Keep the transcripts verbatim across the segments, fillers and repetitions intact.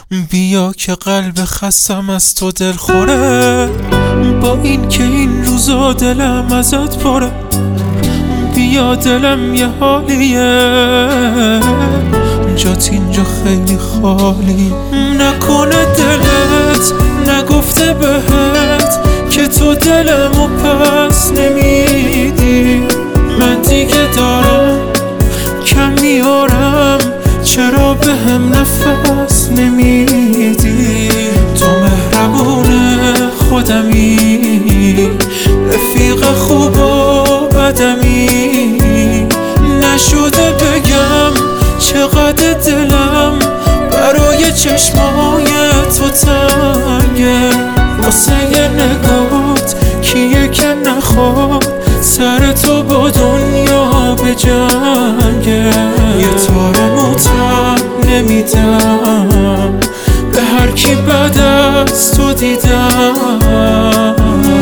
بیا که قلب خستم از تو دل خوره، با این که این روزا دلم ازت پره. بیا دلم یه حالیه، جات اینجا خیلی خالی. نکنه دلت نگفته بهت که تو دلمو پس نمیدی. من دیگه دارم کم میارم، چرا به هم نفس نمیدی؟ تو مهربونه خودمی، رفیق خوب و بدمی. نشده بگم چقدر دلم برای چشمای تو تنگه. واسه یه نگات کیه که نخواد سر تو با دنیا به جنگه. یه تار موتر نمیدم به هر کی بعد از تو دیدم.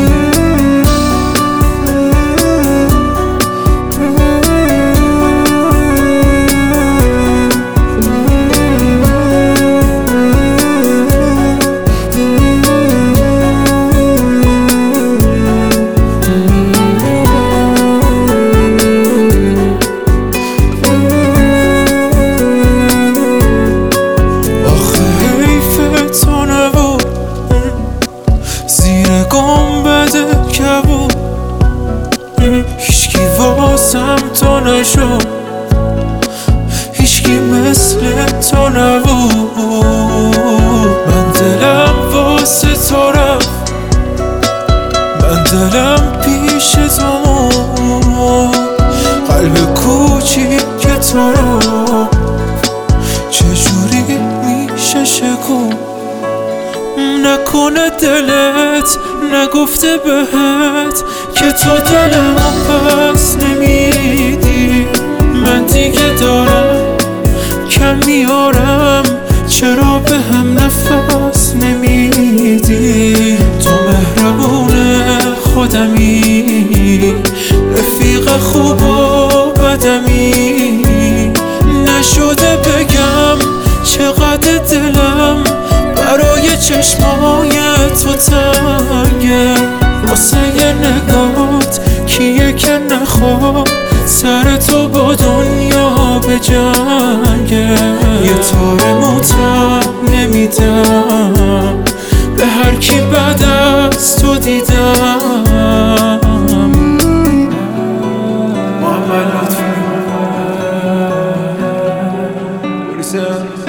هیچکی واسم تو نشد، هیچکی مثل تو نبود. من دلم واسه تو رفت، من دلم پیش تو، قلب کوچیک تو رو چجوری میشه شکون؟ نکنه دلت نگفته بهت که تو دلمو پس نمیدی. من دیگه دارم کم میارم، چرا به هم نفس نمیدی؟ تو مهربونه خودمی، رفیق خوب و بدمی. نشده بگم چقدر دلم برای چشمای تو تنگه. واسه یه نگات کیه که نخواد سر تو با دنیا به جنگه. یه تار موتر نمیدم به هر کی بعد از تو دیدم. محمد لطفی